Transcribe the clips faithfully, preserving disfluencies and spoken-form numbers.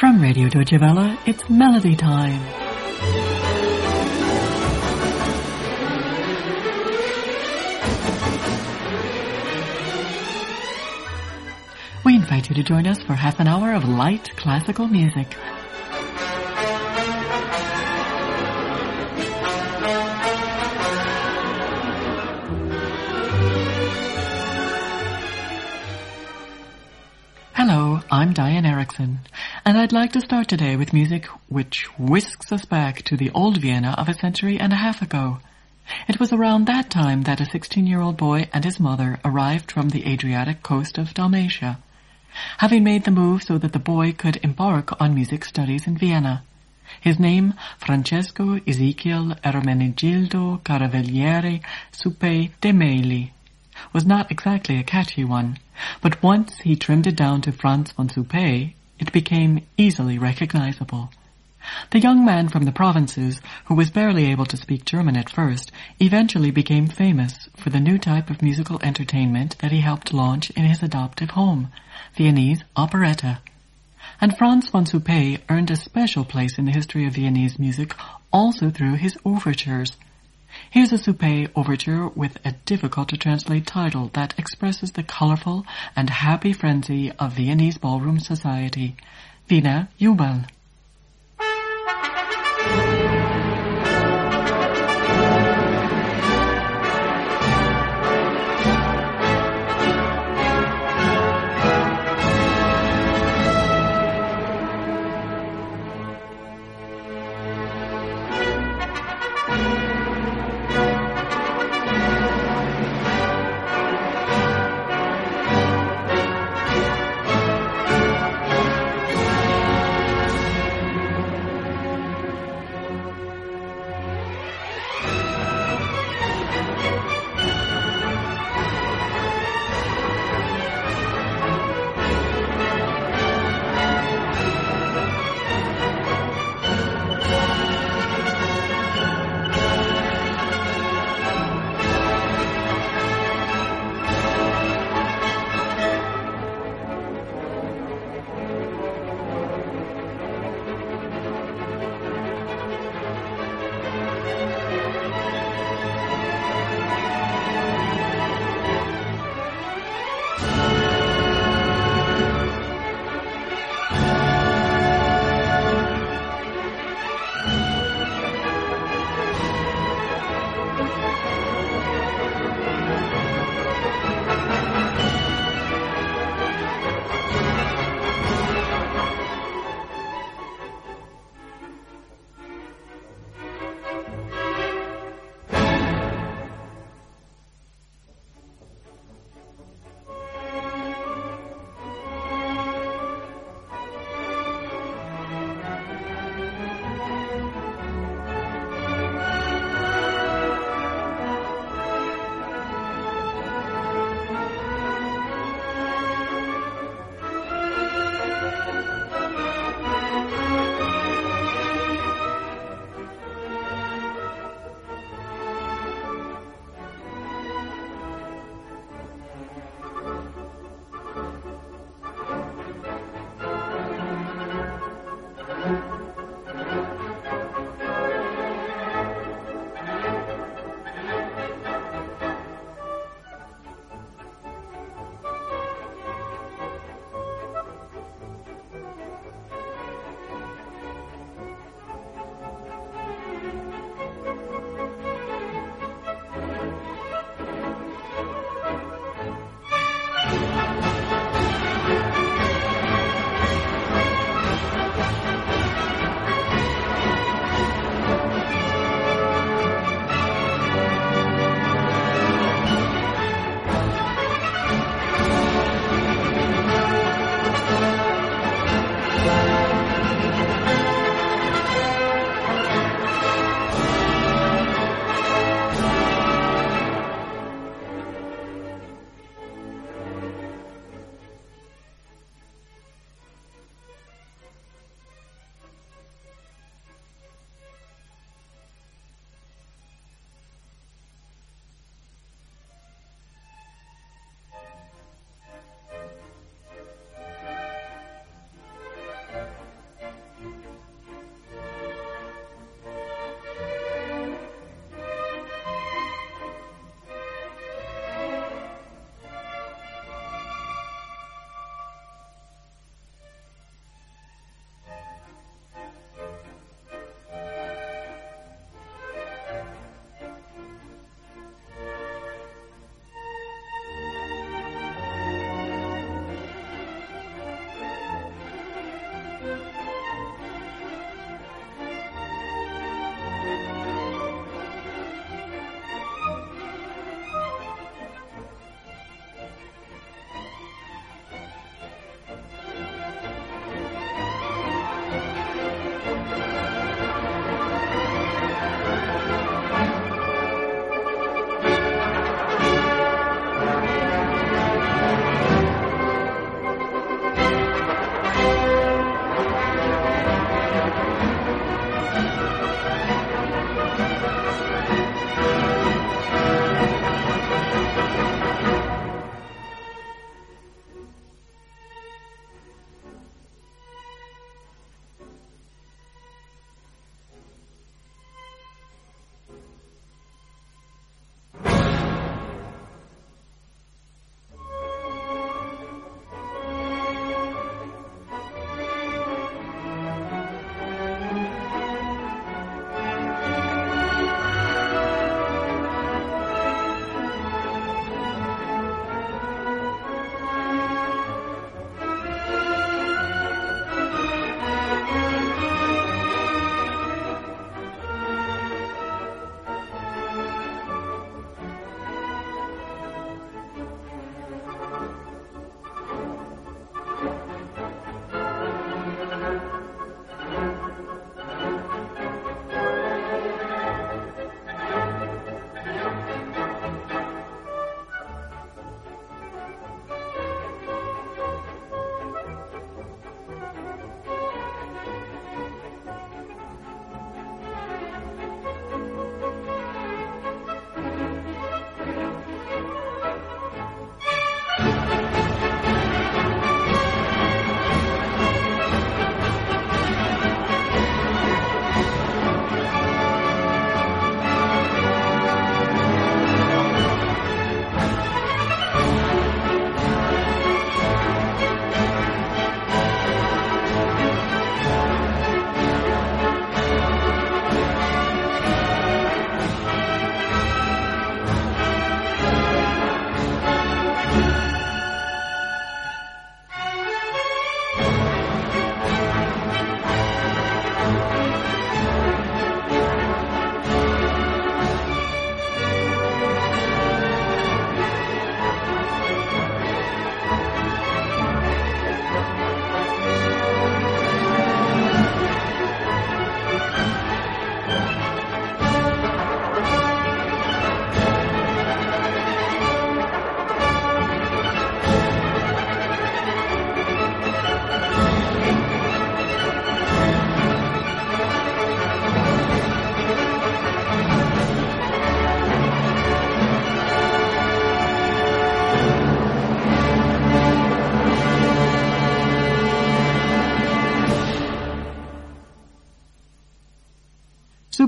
From Radio Deutsche Welle, it's Melody Time. We invite you to join us for half an hour of light classical music. Hello, I'm Diane Erickson, and I'd like to start today with music which whisks us back to the old Vienna of a century and a half ago. It was around that time that a sixteen-year-old boy and his mother arrived from the Adriatic coast of Dalmatia, having made the move so that the boy could embark on music studies in Vienna. His name, Francesco Ezekiel Ermenegildo Caravegliere Supe de Meli, was not exactly a catchy one, but once he trimmed it down to Franz von Supe, it became easily recognizable. The young man from the provinces, who was barely able to speak German at first, eventually became famous for the new type of musical entertainment that he helped launch in his adoptive home, Viennese operetta. And Franz von Supe earned a special place in the history of Viennese music also through his overtures. Here's a Supe overture with a difficult-to-translate title that expresses the colorful and happy frenzy of Viennese ballroom society, Wiener Jubel.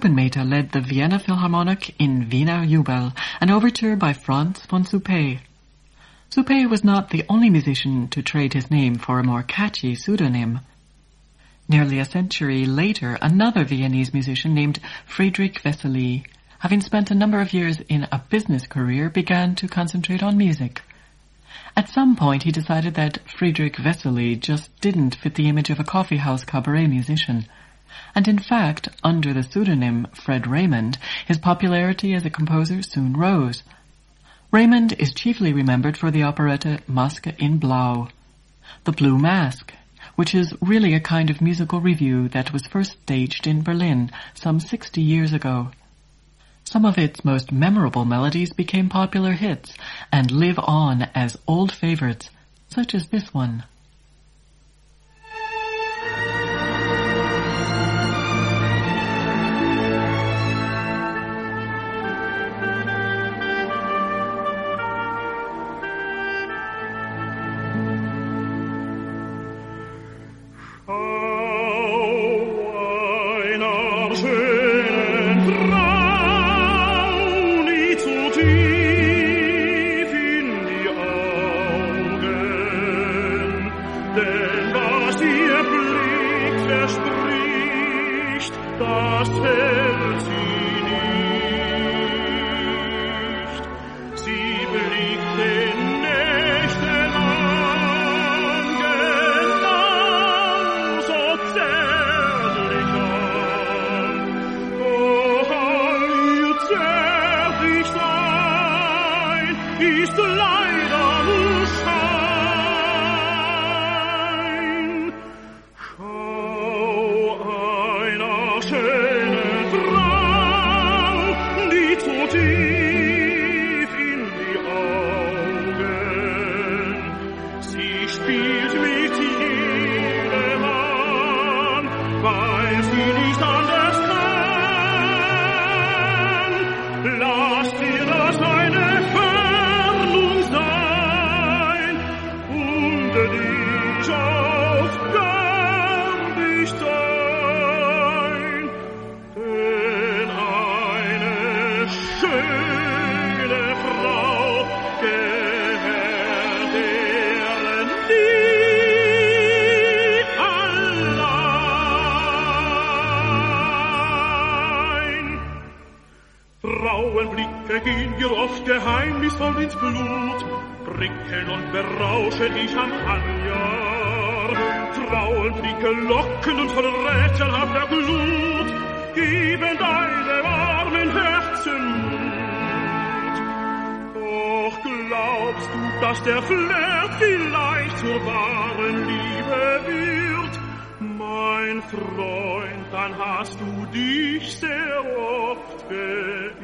Stubenmater led the Vienna Philharmonic in Wiener Jubel, an overture by Franz von Suppé. Suppé was not the only musician to trade his name for a more catchy pseudonym. Nearly a century later, another Viennese musician named Friedrich Wessely, having spent a number of years in a business career, began to concentrate on music. At some point, he decided that Friedrich Wessely just didn't fit the image of a coffeehouse cabaret musician. And in fact, under the pseudonym Fred Raymond, his popularity as a composer soon rose. Raymond is chiefly remembered for the operetta Maske in Blau, The Blue Mask, which is really a kind of musical revue that was first staged in Berlin some sixty years ago. Some of its most memorable melodies became popular hits and live on as old favorites, such as this one. Frauenblicke gehen ihr oft geheimnisvoll ins Blut, prickeln und berauschen die Champagner. Frauenblicke locken uns von rätselhafter Glut, geben deine warmen Herzen Mut. Doch glaubst du, dass der Flirt vielleicht zur wahren Liebe wird? Mein Freund, dann hast du dich sehr oft geirrt.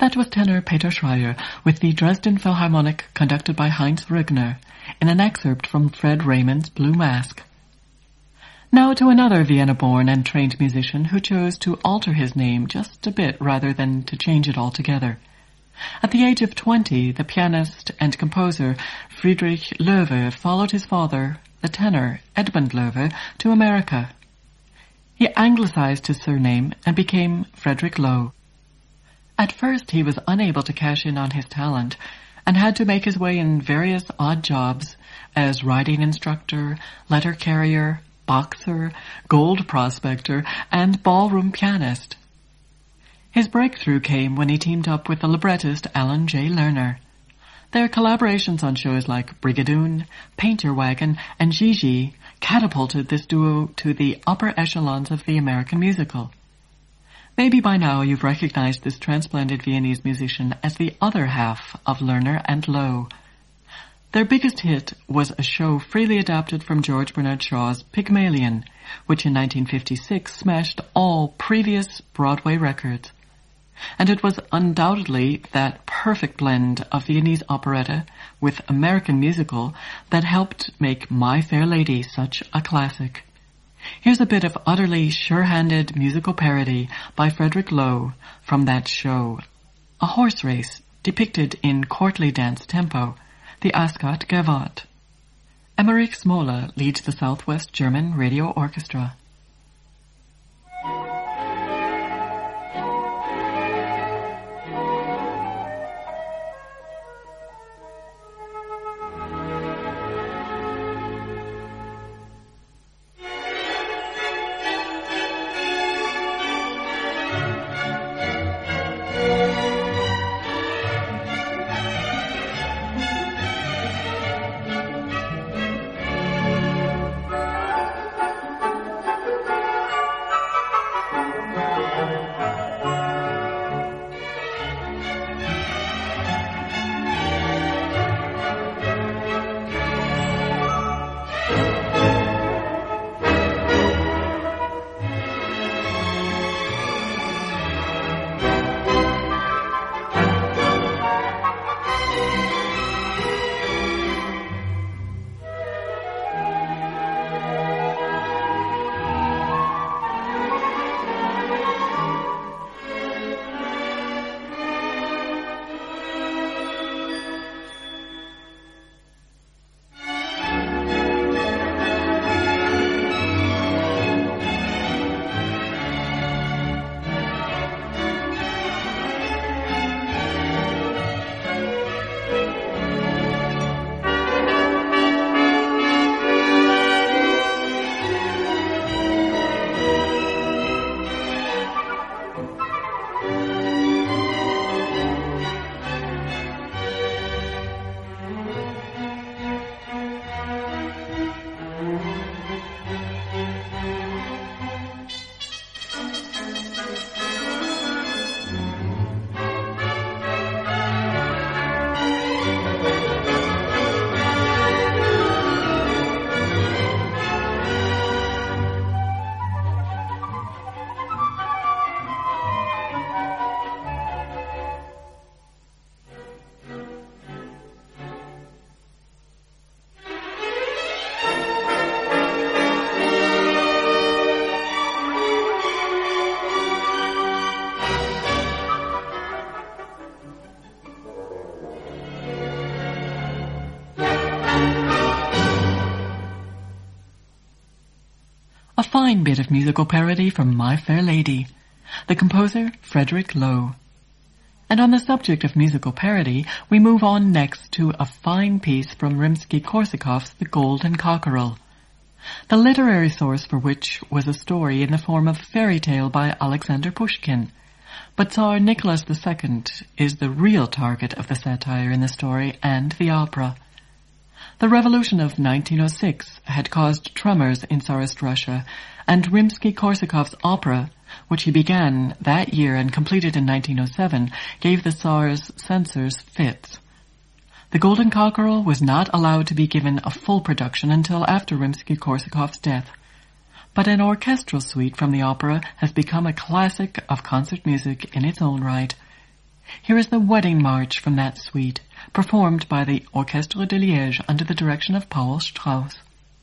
That was tenor Peter Schreier with the Dresden Philharmonic conducted by Heinz Rügner in an excerpt from Fred Raymond's Blue Mask. Now to another Vienna-born and trained musician who chose to alter his name just a bit rather than to change it altogether. At the age of twenty, the pianist and composer Friedrich Loewe followed his father, the tenor Edmund Loewe, to America. He anglicized his surname and became Frederick Loewe. At first he was unable to cash in on his talent and had to make his way in various odd jobs as riding instructor, letter carrier, boxer, gold prospector, and ballroom pianist. His breakthrough came when he teamed up with the librettist Alan J. Lerner. Their collaborations on shows like Brigadoon, Paint Your Wagon, and Gigi catapulted this duo to the upper echelons of the American musical. Maybe by now you've recognized this transplanted Viennese musician as the other half of Lerner and Loewe. Their biggest hit was a show freely adapted from George Bernard Shaw's Pygmalion, which in nineteen fifty-six smashed all previous Broadway records. And it was undoubtedly that perfect blend of Viennese operetta with American musical that helped make My Fair Lady such a classic. Here's a bit of utterly sure-handed musical parody by Frederick Loewe from that show, a horse race depicted in courtly dance tempo, the Ascot Gavotte. Emmerich Smola leads the Southwest German Radio Orchestra. A fine bit of musical parody from My Fair Lady. The composer, Frederick Loewe. And on the subject of musical parody, we move on next to a fine piece from Rimsky-Korsakov's The Golden Cockerel, the literary source for which was a story in the form of fairy tale by Alexander Pushkin. But Tsar Nicholas the Second is the real target of the satire in the story and the opera. The revolution of nineteen oh six had caused tremors in Tsarist Russia, and Rimsky-Korsakov's opera, which he began that year and completed in nineteen oh seven, gave the Tsar's censors fits. The Golden Cockerel was not allowed to be given a full production until after Rimsky-Korsakov's death, but an orchestral suite from the opera has become a classic of concert music in its own right. Here is the Wedding March from that suite, performed by the Orchestre de Liège under the direction of Paul Strauss.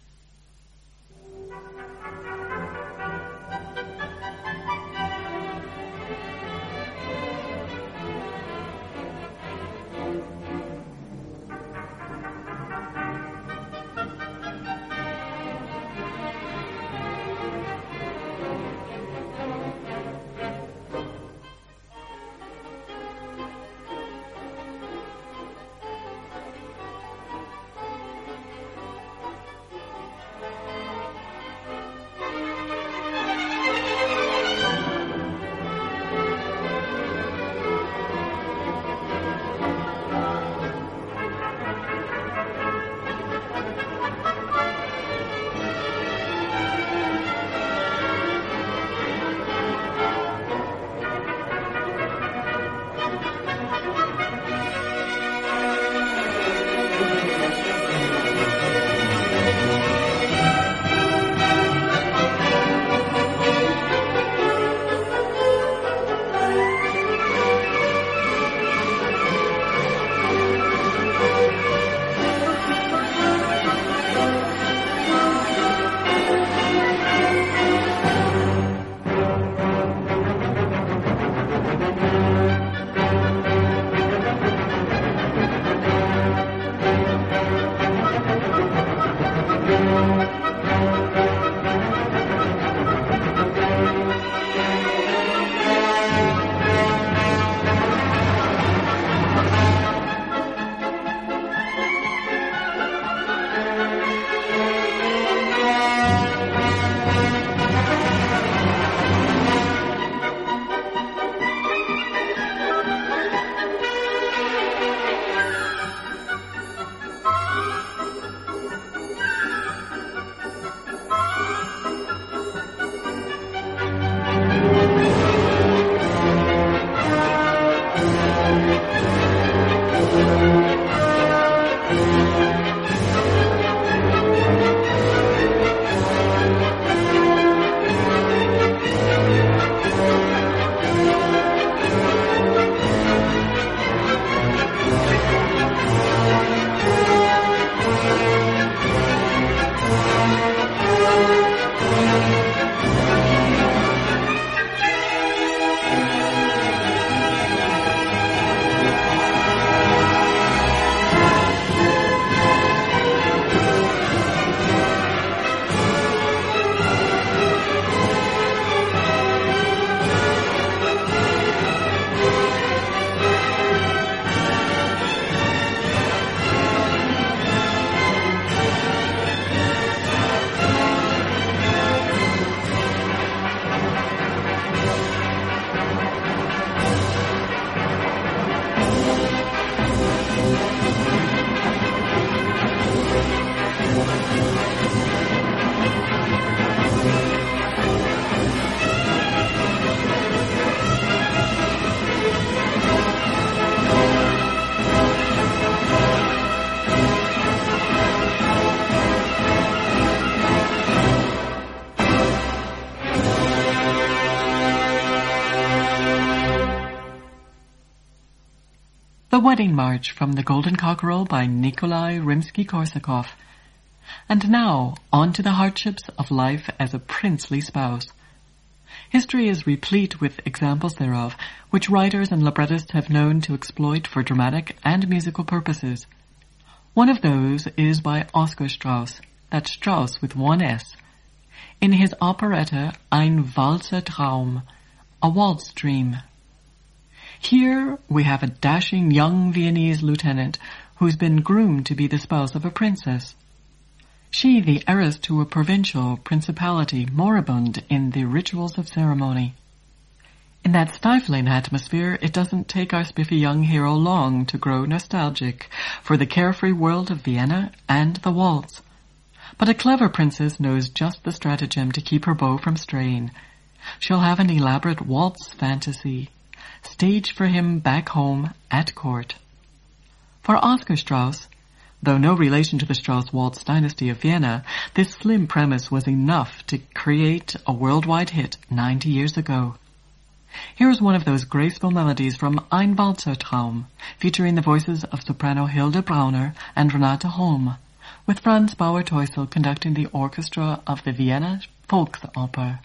The Wedding March from the Golden Cockerel by Nikolai Rimsky-Korsakov. And now, on to the hardships of life as a princely spouse. History is replete with examples thereof, which writers and librettists have known to exploit for dramatic and musical purposes. One of those is by Oscar Strauss, that's Strauss with one S, in his operetta Ein Walzer Traum, a waltz dream. Here we have a dashing young Viennese lieutenant who's been groomed to be the spouse of a princess. She the heiress to a provincial principality moribund in the rituals of ceremony. In that stifling atmosphere, it doesn't take our spiffy young hero long to grow nostalgic for the carefree world of Vienna and the waltz. But a clever princess knows just the stratagem to keep her beau from straying. She'll have an elaborate waltz fantasy, staged for him back home at court. For Oscar Strauss, though no relation to the Strauss waltz dynasty of Vienna, this slim premise was enough to create a worldwide hit ninety years ago. Here's one of those graceful melodies from Ein Walzertraum, featuring the voices of soprano Hilde Brauner and Renate Holm, with Franz Bauer-Teusel conducting the orchestra of the Vienna Volksoper.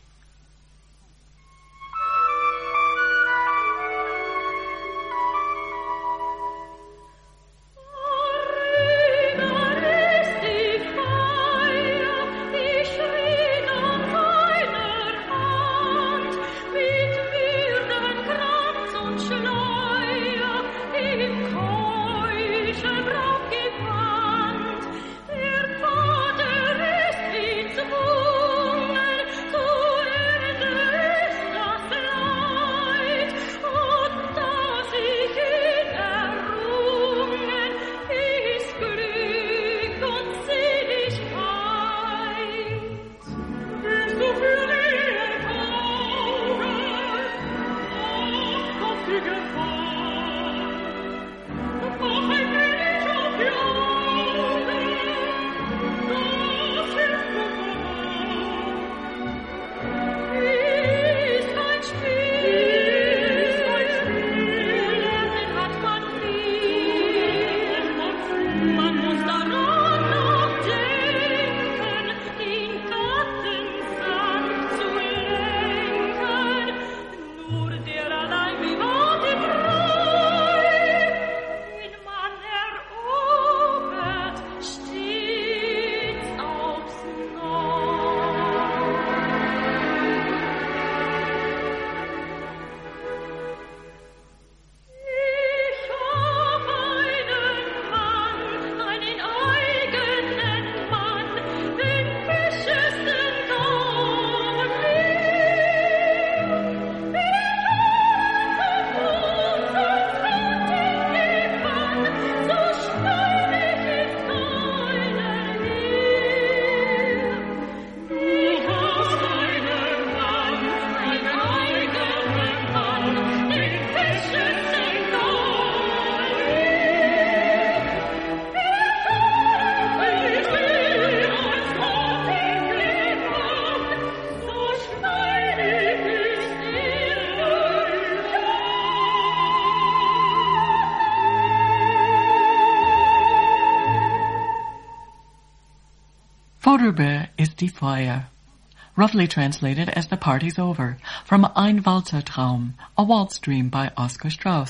Vorüber ist die Feier, roughly translated as The Party's Over, from Ein Walzertraum, a waltz dream by Oscar Strauss.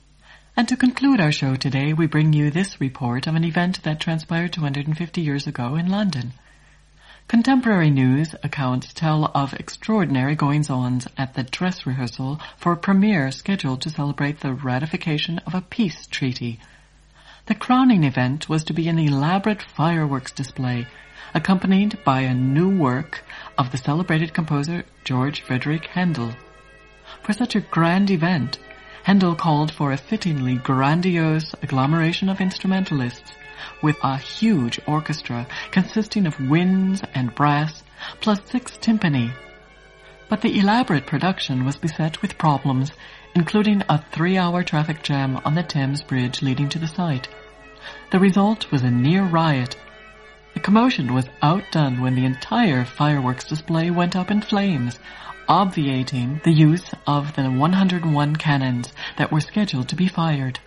And to conclude our show today, we bring you this report of an event that transpired two hundred fifty years ago in London. Contemporary news accounts tell of extraordinary goings-ons at the dress rehearsal for a premiere scheduled to celebrate the ratification of a peace treaty. The crowning event was to be an elaborate fireworks display, accompanied by a new work of the celebrated composer George Frederick Handel. For such a grand event, Handel called for a fittingly grandiose agglomeration of instrumentalists, with a huge orchestra consisting of winds and brass, plus six timpani. But the elaborate production was beset with problems, including a three-hour traffic jam on the Thames Bridge leading to the site. The result was a near riot. The commotion was outdone when the entire fireworks display went up in flames, obviating the use of the one hundred one cannons that were scheduled to be fired.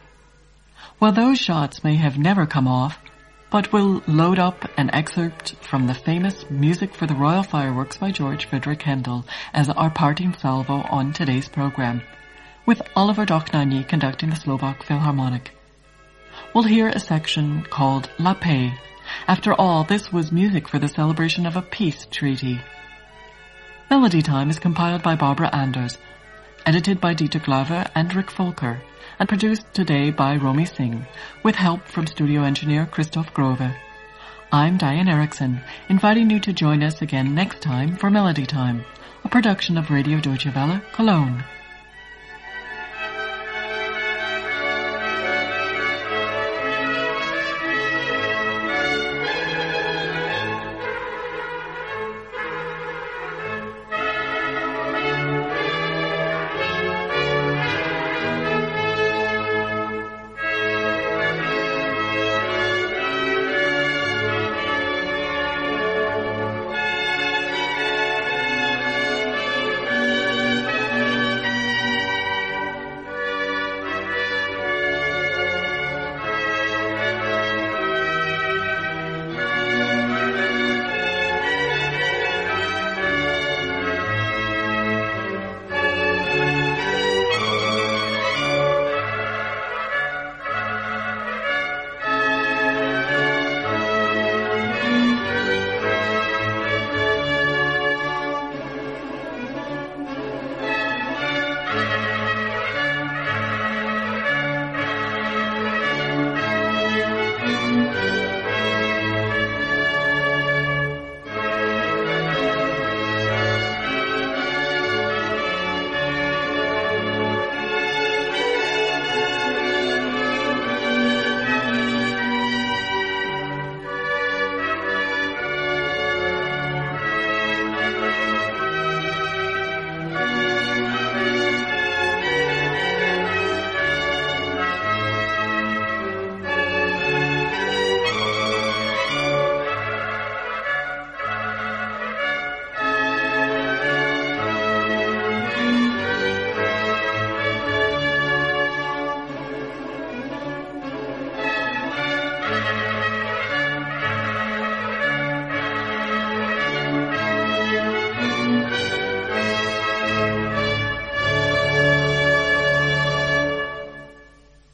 Well, those shots may have never come off, but we'll load up an excerpt from the famous Music for the Royal Fireworks by George Frederick Handel as our parting salvo on today's program, with Oliver Dochnagny conducting the Slovak Philharmonic. We'll hear a section called La Paix. After all, this was music for the celebration of a peace treaty. Melody Time is compiled by Barbara Anders, edited by Dieter Glover and Rick Volker, and produced today by Romy Singh, with help from studio engineer Christoph Grove. I'm Diane Erickson, inviting you to join us again next time for Melody Time, a production of Radio Deutsche Welle, Cologne.